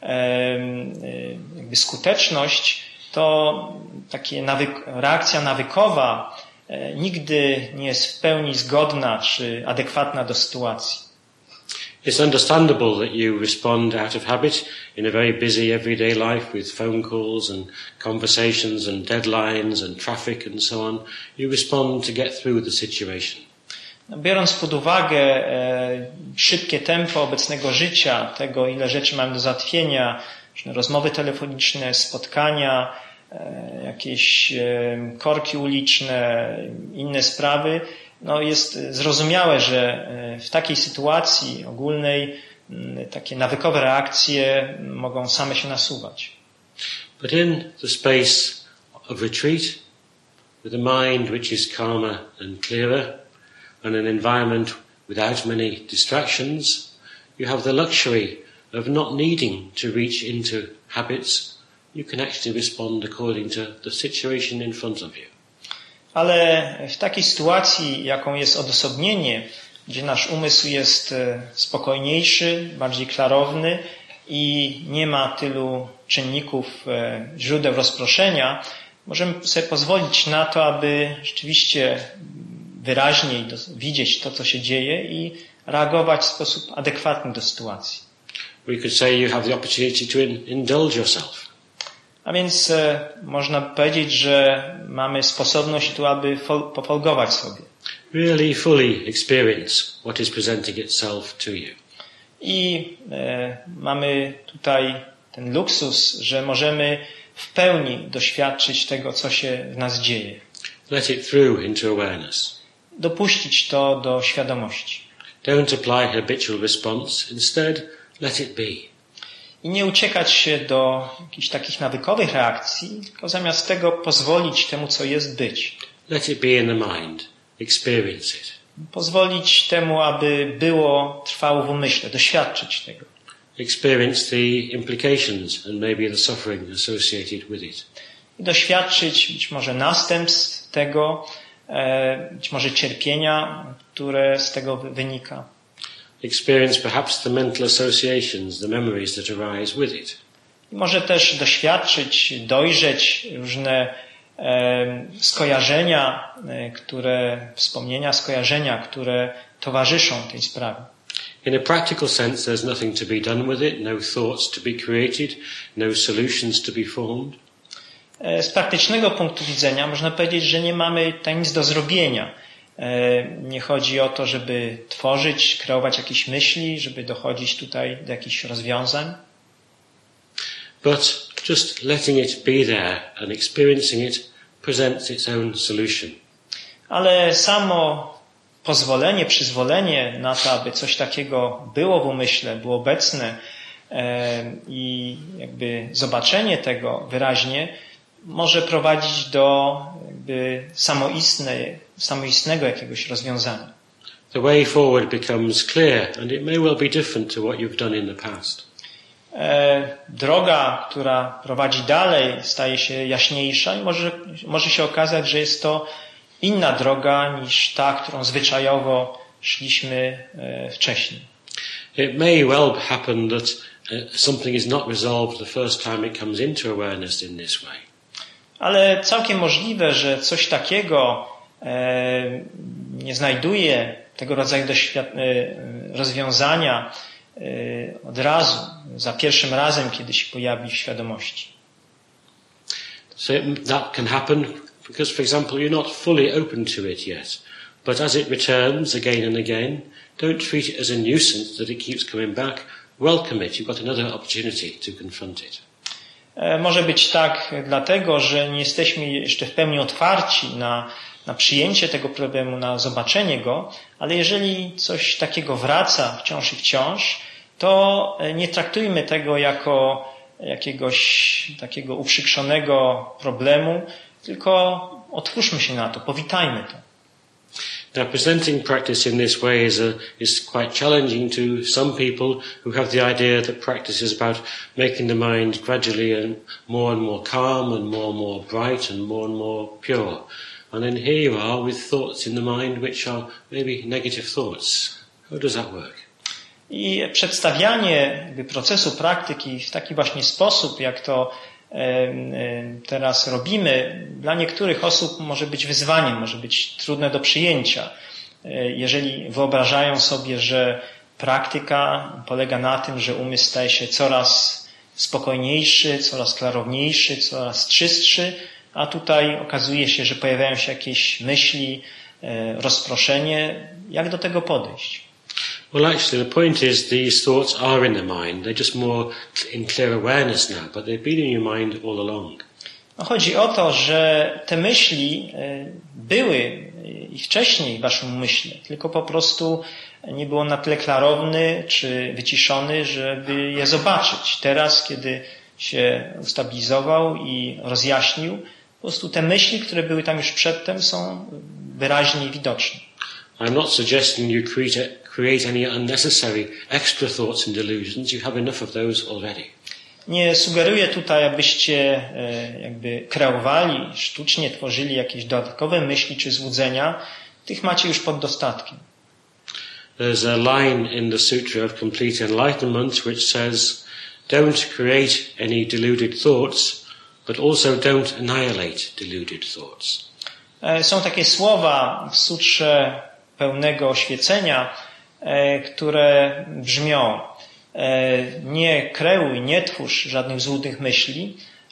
jakby skuteczność, to reakcja nawykowa nigdy nie jest w pełni zgodna czy adekwatna do sytuacji. It's understandable that you respond out of habit in a very busy everyday life with phone calls and conversations and deadlines and traffic and so on. You respond to get through the situation. Biorąc pod uwagę szybkie tempo obecnego życia, tego ile rzeczy mamy do załatwienia, rozmowy telefoniczne, spotkania, jakieś korki uliczne, inne sprawy, no jest zrozumiałe, że w takiej sytuacji ogólnej takie nawykowe reakcje mogą same się nasuwać. But in the space of retreat, with a mind which is calmer and clearer, and an environment without many distractions, you have the luxury of not needing to reach into habits. You can actually respond according to the situation in front of you. Ale w takiej sytuacji, jaką jest odosobnienie, gdzie nasz umysł jest spokojniejszy, bardziej klarowny i nie ma tylu czynników, źródeł rozproszenia, możemy sobie pozwolić na to, aby rzeczywiście wyraźniej widzieć to, co się dzieje i reagować w sposób adekwatny do sytuacji. We could say you have the opportunity to indulge yourself. A więc można powiedzieć, że mamy sposobność tu, aby pofolgować sobie. Really fully experience what is presenting itself to you. I mamy tutaj ten luksus, że możemy w pełni doświadczyć tego, co się w nas dzieje. Let it through into awareness. Dopuścić to do świadomości. Don't apply habitual response. Instead, let it be. I nie uciekać się do jakichś takich nawykowych reakcji, tylko zamiast tego pozwolić temu, co jest, być. Let it be in the mind. Experience it. Pozwolić temu, aby trwało w umyśle, doświadczyć tego. Experience the implications and maybe the suffering associated with it. I doświadczyć być może następstw tego, być może cierpienia, które z tego wynika. Experience perhaps the mental associations, the memories that arise with it. I może też doświadczyć, dojrzeć różne skojarzenia, które towarzyszą tej sprawie. In a practical sense, there's nothing to be done with it, no thoughts to be created, no solutions to be formed. Z praktycznego punktu widzenia można powiedzieć, że nie mamy tam nic do zrobienia. Nie chodzi o to, żeby tworzyć, kreować jakieś myśli, żeby dochodzić tutaj do jakichś rozwiązań. But just letting it be there and experiencing it presents its own solution. Ale samo przyzwolenie na to, aby coś takiego było w umyśle, było obecne i jakby zobaczenie tego wyraźnie może prowadzić do jakby samoistnego jakiegoś rozwiązania. The way forward becomes clear and it may well be different to what you've done in the past. Droga, która prowadzi dalej, staje się jaśniejsza i może się okazać, że jest to inna droga niż ta, którą zwyczajowo szliśmy wcześniej. It may well happen that something is not resolved the first time it comes into awareness in this way. Ale całkiem możliwe, że coś takiego nie znajduje tego rodzaju rozwiązania od razu, za pierwszym razem, kiedy się pojawi w świadomości. So that can happen because, for example, you're not fully open to it yet. But as it returns again and again, don't treat it as a nuisance that it keeps coming back. Welcome it. You've got another opportunity to confront it. Może być tak dlatego, że nie jesteśmy jeszcze w pełni otwarci na przyjęcie tego problemu, na zobaczenie go, ale jeżeli coś takiego wraca wciąż i wciąż, to nie traktujmy tego jako jakiegoś takiego uprzykrzonego problemu, tylko otwórzmy się na to, powitajmy to. Now, presenting practice in this way is quite challenging to some people who have the idea that practice is about making the mind gradually and more calm and more bright and more pure. And then here you are with thoughts in the mind which are maybe negative thoughts. How does that work? I przedstawianie procesu praktyki w taki właśnie sposób, jak to teraz robimy, dla niektórych osób może być wyzwaniem, może być trudne do przyjęcia. Jeżeli wyobrażają sobie, że praktyka polega na tym, że umysł staje się coraz spokojniejszy, coraz klarowniejszy, coraz czystszy, a tutaj okazuje się, że pojawiają się jakieś myśli, rozproszenie. Jak do tego podejść? Well, actually, the point is these thoughts are in the mind. They're just more in clear awareness now, but they've been in your mind all along. No, chodzi o to, że te myśli były i wcześniej w waszym umyśle, tylko po prostu nie było na tyle klarowny czy wyciszony, żeby je zobaczyć. Teraz, kiedy się ustabilizował i rozjaśnił, po prostu te myśli, które były tam już przedtem, są wyraźnie widoczne. I'm not suggesting you create any unnecessary extra thoughts and delusions. You have enough of those already. Nie sugeruję tutaj, abyście jakby kreowali, sztucznie tworzyli jakieś dodatkowe myśli czy złudzenia. Tych macie już pod dostatkiem. There's a line in the Sutra of Complete Enlightenment which says, don't create any deluded thoughts, but also don't annihilate deluded thoughts. Są takie słowa w sutrze pełnego oświecenia, które brzmią: nie kreuj, nie twórz żadnych złudnych myśli,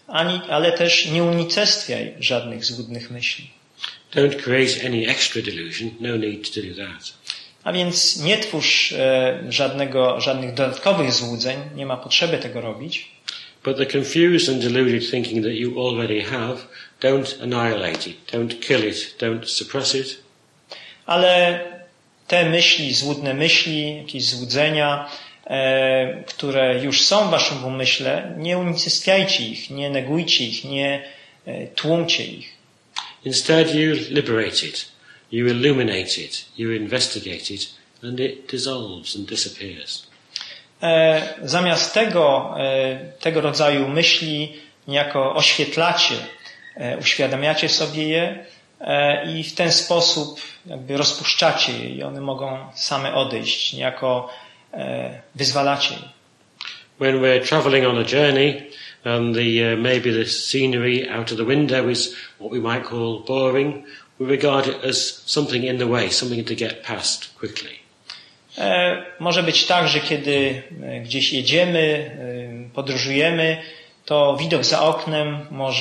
ale też nie unicestwiaj żadnych złudnych myśli. Don't create any extra delusion, no need to do that. A więc nie twórz żadnych dodatkowych złudzeń, nie ma potrzeby tego robić. But the confused and deluded thinking that you already have, don't annihilate it, don't kill it, don't suppress it. Ale te myśli, złudne myśli, jakieś złudzenia, które już są w waszym umyśle, nie unicestwiajcie ich, nie negujcie ich, nie tłumcie ich. Instead you liberate it, you illuminate it, you investigate it, and it dissolves and disappears. Zamiast tego rodzaju myśli niejako oświetlacie, uświadamiacie sobie je i w ten sposób jakby rozpuszczacie je i one mogą same odejść, niejako wyzwalacie je. When we're travelling on a journey and maybe the scenery out of the window is what we might call boring, we regard it as something in the way, something to get past quickly. Może być tak, że kiedy gdzieś jedziemy, podróżujemy, to widok za oknem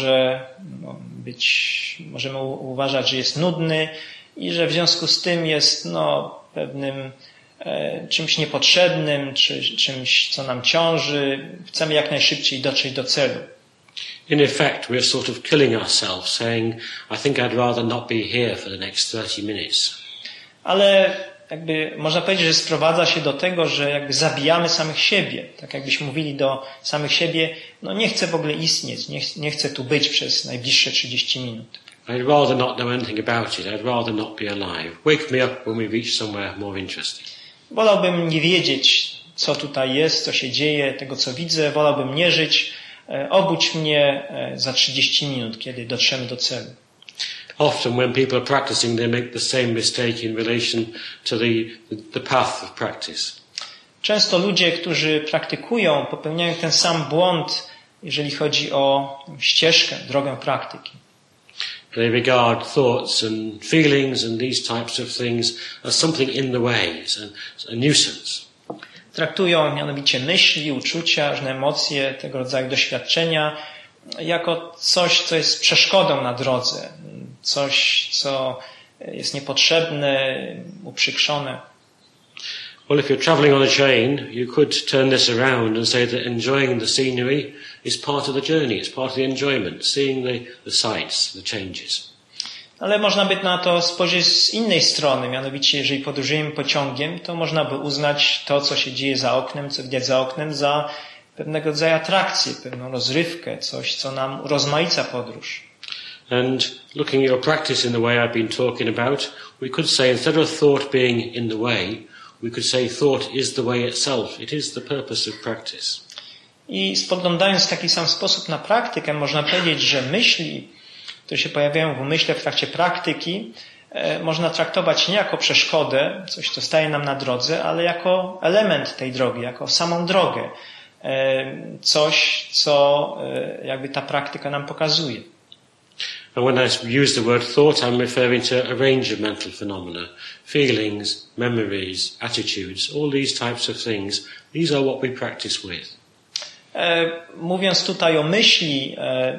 możemy uważać, że jest nudny i że w związku z tym jest pewnym czymś niepotrzebnym, czy czymś, co nam ciąży. Chcemy jak najszybciej dotrzeć do celu. In effect, we're sort of killing ourselves, saying, I think I'd rather not be here for the next 30 minutes. Ale jakby można powiedzieć, że sprowadza się do tego, że jakby zabijamy samych siebie. Tak jakbyśmy mówili do samych siebie, nie chcę w ogóle istnieć, nie chcę tu być przez najbliższe 30 minut. I'd rather not know anything about it. I'd rather not be alive. Wake me up when we reach somewhere more interesting. Wolałbym nie wiedzieć, co tutaj jest, co się dzieje, tego co widzę. Wolałbym nie żyć. Obudź mnie za 30 minut, kiedy dotrzemy do celu. Often when people are practicing, they make the same mistake in relation to the path of practice. Często ludzie, którzy praktykują, popełniają ten sam błąd, jeżeli chodzi o ścieżkę, drogę praktyki. They regard thoughts and feelings and these types of things as something in the way, as a nuisance. Traktują mianowicie myśli, uczucia, różne emocje, tego rodzaju doświadczenia jako coś, co jest przeszkodą na drodze, coś, co jest niepotrzebne, uprzykrzone. Well, if you're travelling on a train, you could turn this around and say that enjoying the scenery is part of the journey, it's part of the enjoyment, seeing the sights, the changes. Ale można by na to spojrzeć z innej strony, mianowicie jeżeli podróżujemy pociągiem, to można by uznać to, co się dzieje za oknem, co widać za oknem, za pewnego rodzaju atrakcję, pewną rozrywkę, coś, co nam urozmaica podróż. And looking at your practice in the way I've been talking about, we could say instead of thought being in the way, we could say thought is the way itself. It is the purpose of practice. I spoglądając w taki sam sposób na praktykę, można powiedzieć, że myśli, które się pojawiają w umyśle w trakcie praktyki, można traktować nie jako przeszkodę, coś, co staje nam na drodze, ale jako element tej drogi, jako samą drogę. Coś, co jakby ta praktyka nam pokazuje. And when I use the word thought, I'm referring to a range of mental phenomena, feelings, memories, attitudes, all these types of things. These are what we practice with. Mówiąc tutaj o myśli,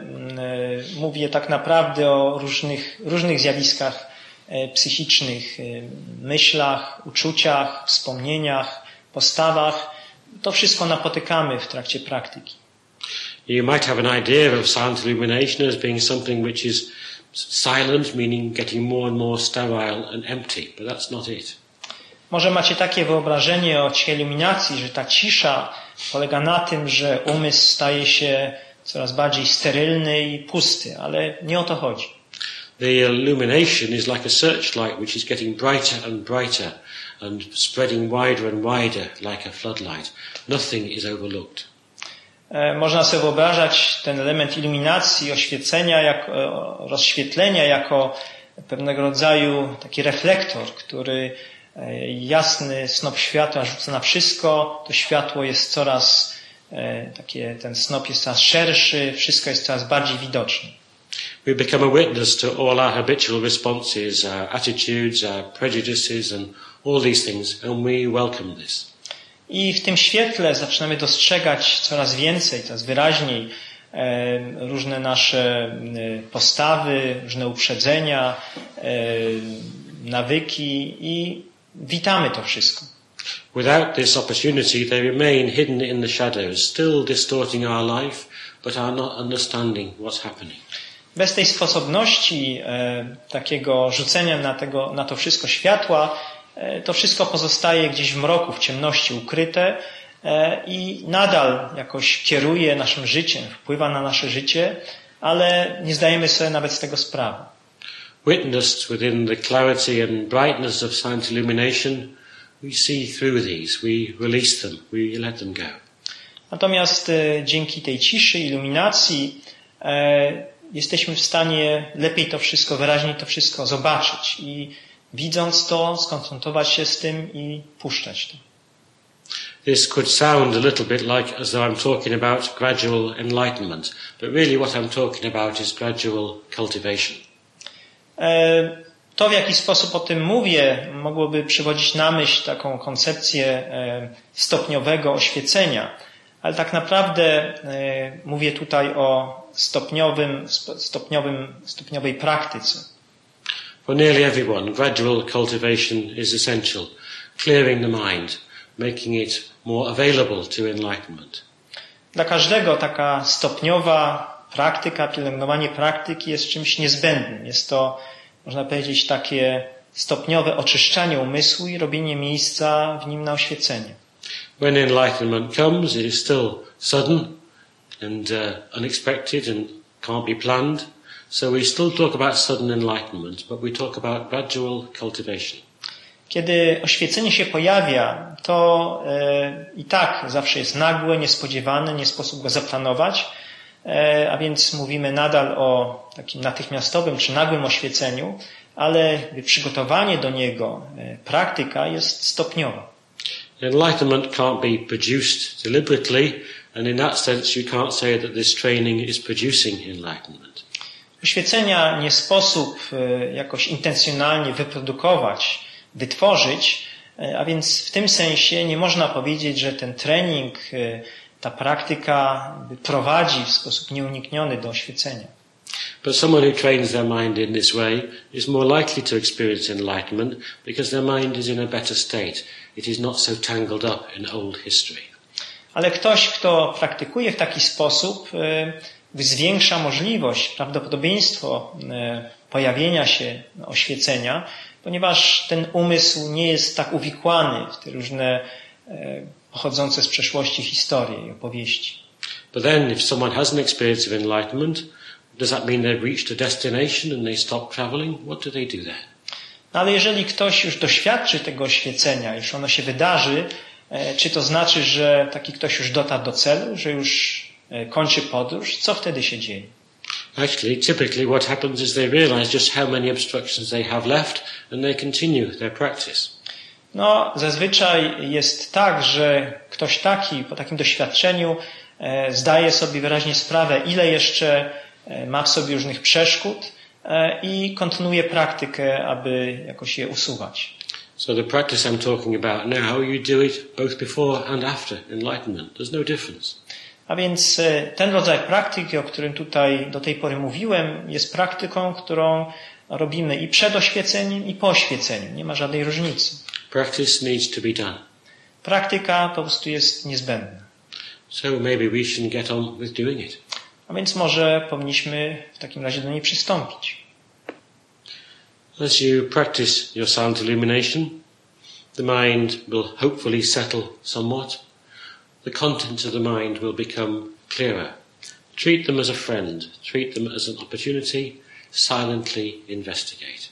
mówię tak naprawdę o różnych zjawiskach psychicznych, myślach, uczuciach, wspomnieniach, postawach. To wszystko napotykamy w trakcie praktyki. You might have an idea of silent illumination as being something which is silent, meaning getting more and more sterile and empty, but that's not it. Może macie takie wyobrażenie o cichej iluminacji, że ta cisza polega na tym, że umysł staje się coraz bardziej sterylny i pusty, ale nie o to chodzi. The illumination is like a searchlight which is getting brighter and brighter and spreading wider and wider like a floodlight. Nothing is overlooked. Można sobie wyobrażać ten element iluminacji, oświecenia, rozświetlenia jako pewnego rodzaju taki reflektor, który jasny snop światła rzuca na wszystko. To światło jest coraz ten snop jest coraz szerszy, wszystko jest coraz bardziej widoczne. We become a witness to all our habitual responses, our attitudes, our prejudices and all these things, and we welcome this. I w tym świetle zaczynamy dostrzegać coraz więcej, coraz wyraźniej różne nasze postawy, różne uprzedzenia, nawyki i witamy to wszystko. Without this opportunity, they remain hidden in the shadows, still distorting our life, but are not understanding what's happening. Bez tej sposobności takiego rzucenia na to wszystko światła, to wszystko pozostaje gdzieś w mroku, w ciemności ukryte i nadal jakoś kieruje naszym życiem, wpływa na nasze życie, ale nie zdajemy sobie nawet z tego sprawy. Witnessed within the clarity and brightness of silent illumination, we see through these, we release them, we let them go. Natomiast dzięki tej ciszy, iluminacji jesteśmy w stanie lepiej to wszystko, wyraźniej to wszystko zobaczyć i widząc to, skonfrontować się z tym i puszczać to. This could sound a little bit like as though I'm talking about gradual enlightenment, but really what I'm talking about is gradual cultivation. To, w jaki sposób o tym mówię, mogłoby przywodzić na myśl taką koncepcję stopniowego oświecenia, ale tak naprawdę mówię tutaj o stopniowej praktyce. For nearly everyone, gradual cultivation is essential, clearing the mind, making it more available to enlightenment. Dla każdego taka stopniowa praktyka, pielęgnowanie praktyki jest czymś niezbędnym. Jest to, można powiedzieć, takie stopniowe oczyszczanie umysłu i robienie miejsca w nim na oświecenie. When enlightenment comes, it is still sudden and unexpected and can't be planned. So we still talk about sudden enlightenment, but we talk about gradual cultivation. Kiedy oświecenie się pojawia, to i tak zawsze jest nagłe, niespodziewane, nie sposób go zaplanować, a więc mówimy nadal o takim natychmiastowym czy nagłym oświeceniu, ale przygotowanie do niego, praktyka jest stopniowa. Enlightenment can't be produced deliberately, and in that sense you can't say that this training is producing enlightenment. Oświecenia nie sposób jakoś intencjonalnie wyprodukować, wytworzyć, a więc w tym sensie nie można powiedzieć, że ten trening, ta praktyka prowadzi w sposób nieunikniony do oświecenia. But someone who trains their mind in this way is more likely to experience enlightenment because their mind is in a better state. It is not so tangled up in old history. Ale ktoś, kto praktykuje w taki sposób, zwiększa możliwość, prawdopodobieństwo pojawienia się oświecenia, ponieważ ten umysł nie jest tak uwikłany w te różne pochodzące z przeszłości historie i opowieści. But then if someone has an experience of enlightenment, does that mean they've reached a destination and they stop traveling? What do they do then? No ale jeżeli ktoś już doświadczy tego oświecenia, już ono się wydarzy, czy to znaczy, że taki ktoś już dotarł do celu, że już kończy podróż? Co wtedy się dzieje? Actually, typically what happens is they realize just how many obstructions they have left and they continue their practice. No, zazwyczaj jest tak, że ktoś taki, po takim doświadczeniu zdaje sobie wyraźnie sprawę, ile jeszcze ma w sobie różnych przeszkód i kontynuuje praktykę, aby jakoś je usuwać. So the practice I'm talking about now, you do it both before and after enlightenment. There's no difference. A więc ten rodzaj praktyki, o którym tutaj do tej pory mówiłem, jest praktyką, którą robimy i przed oświeceniem, i po oświeceniu. Nie ma żadnej różnicy. Practice needs to be done. Praktyka po prostu jest niezbędna. So maybe we should get on with doing it. A więc może powinniśmy w takim razie do niej przystąpić. As you practice your silent illumination, the mind will hopefully settle somewhat. The contents of the mind will become clearer. Treat them as a friend. Treat them as an opportunity. Silently investigate.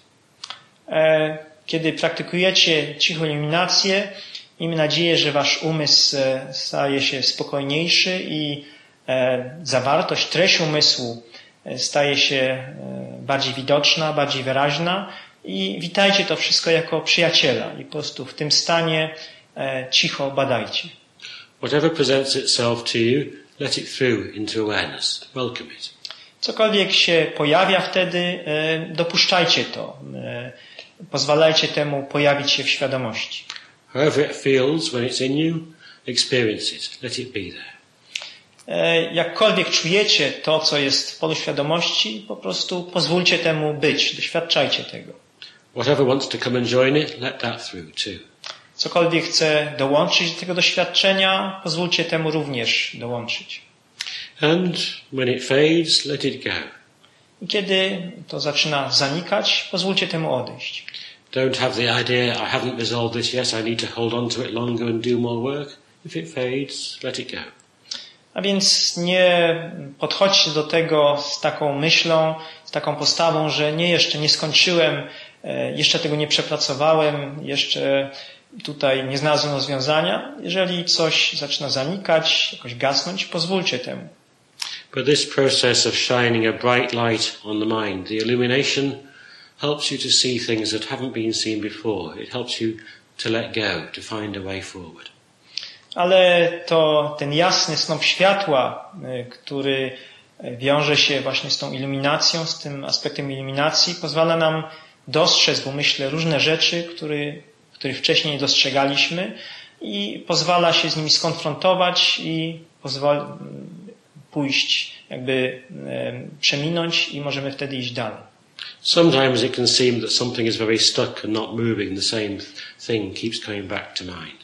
Kiedy praktykujecie cichą iluminację, miejmy nadzieję, że wasz umysł staje się spokojniejszy i zawartość, treść umysłu staje się bardziej widoczna, bardziej wyraźna i witajcie to wszystko jako przyjaciela i po prostu w tym stanie cicho badajcie. Whatever presents itself to you, let it through into awareness. Welcome it. Cokolwiek się pojawia wtedy, dopuszczajcie to. Pozwalajcie temu pojawić się w świadomości. However it feels when it's in you, experience it. Let it be there. jakkolwiek czujecie to, co jest w polu świadomości, po prostu pozwólcie temu być, doświadczajcie tego. Whatever wants to come and join it, let that through too. Cokolwiek chce dołączyć do tego doświadczenia, pozwólcie temu również dołączyć. And when it fades, let it go. I kiedy to zaczyna zanikać, pozwólcie temu odejść. Don't have the idea, I haven't resolved this yet, I need to hold on to it longer and do more work. If it fades, let it go. A więc nie podchodźcie do tego z taką myślą, z taką postawą, że jeszcze nie skończyłem, jeszcze tego nie przepracowałem, jeszcze tutaj nie znalazłem rozwiązania. Jeżeli coś zaczyna zanikać, jakoś gasnąć, pozwólcie temu. But this process of shining a bright light on the mind, the illumination, helps you to see things that haven't been seen before. It helps you to let go, to find a way forward. Ale to ten jasny snop światła, który wiąże się właśnie z tą iluminacją, z tym aspektem iluminacji, pozwala nam dostrzec w umyśle różne rzeczy, których wcześniej nie dostrzegaliśmy i pozwala się z nimi skonfrontować i pójść, przeminąć i możemy wtedy iść dalej. Sometimes it can seem that something is very stuck and not moving. The same thing keeps coming back to mind.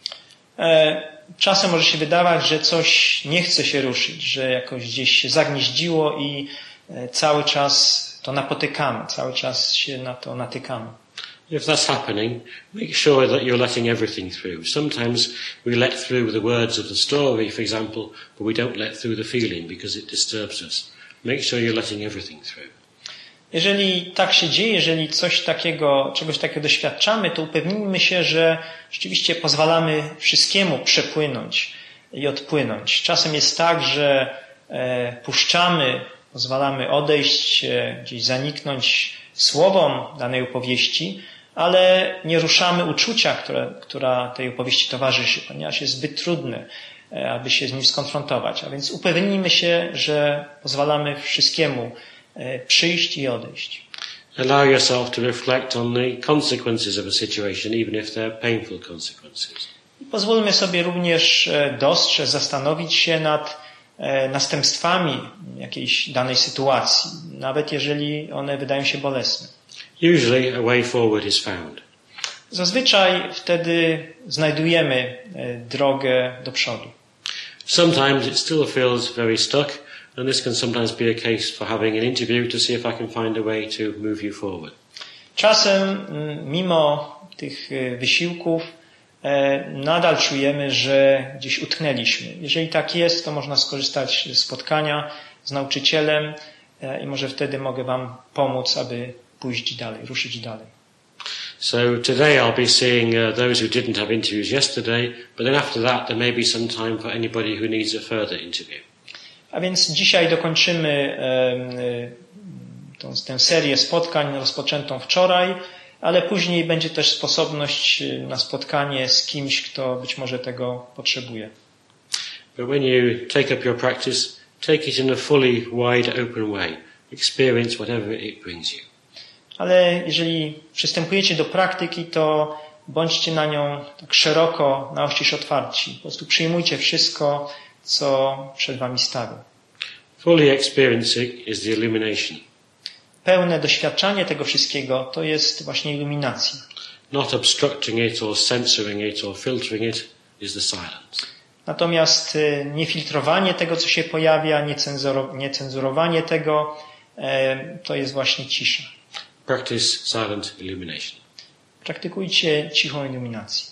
Czasem może się wydawać, że coś nie chce się ruszyć, że jakoś gdzieś się zagnieździło i cały czas to napotykamy, cały czas się na to natykamy. If that's happening, make sure that you're letting everything through. Sometimes we let through the words of the story, for example, but we don't let through the feeling because it disturbs us. Make sure you're letting everything through. Jeżeli tak się dzieje, jeżeli czegoś takiego doświadczamy, to upewnijmy się, że rzeczywiście pozwalamy wszystkiemu przepłynąć i odpłynąć. Czasem jest tak, że puszczamy, pozwalamy odejść, gdzieś zaniknąć słowom danej opowieści, ale nie ruszamy uczucia, która tej opowieści towarzyszy, ponieważ jest zbyt trudne, aby się z nim skonfrontować. A więc upewnijmy się, że pozwalamy wszystkiemu przyjść i odejść. Allow yourself to reflect on the consequences of a situation, even if they're painful consequences. I pozwólmy sobie również dostrzec, zastanowić się nad następstwami jakiejś danej sytuacji, nawet jeżeli one wydają się bolesne. Usually a way forward is found. Zazwyczaj wtedy znajdujemy drogę do przodu. Sometimes it still feels very stuck, and this can sometimes be a case for having an interview to see if I can find a way to move you forward. Czasem, mimo tych wysiłków, nadal czujemy, że gdzieś utknęliśmy. Jeżeli tak jest, to można skorzystać ze spotkania z nauczycielem i może wtedy mogę Wam pomóc, aby pójść dalej, ruszyć dalej. So today I'll be seeing those who didn't have interviews yesterday, but then after that there may be some time for anybody who needs a further interview. A więc dzisiaj dokończymy tę serię spotkań rozpoczętą wczoraj, ale później będzie też sposobność na spotkanie z kimś, kto być może tego potrzebuje. But when you take up your practice, take it in a fully wide open way. Experience whatever it brings you. Ale jeżeli przystępujecie do praktyki, to bądźcie na nią tak szeroko, na oścież otwarci. Po prostu przyjmujcie wszystko, co przed Wami stawia. Fully experiencing is the illumination. Pełne doświadczanie tego wszystkiego to jest właśnie iluminacja. Not obstructing it or censoring it or filtering it is the silence. Natomiast niefiltrowanie tego, co się pojawia, niecenzurowanie tego, to jest właśnie cisza. Practice silent illumination. Praktykujcie cichą iluminację.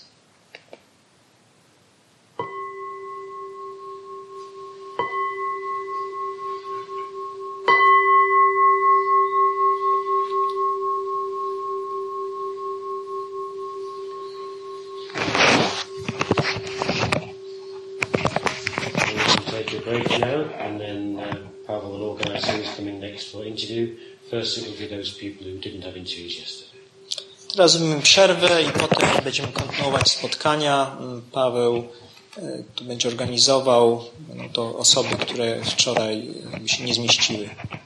Take a break now, and then Pavel will organise who's coming next for interview. First, it will be those people who didn't have interviews yesterday. Teraz zrobimy przerwę i potem będziemy kontynuować spotkania. Paweł tu będzie organizował. Będą to osoby, które wczoraj się nie zmieściły.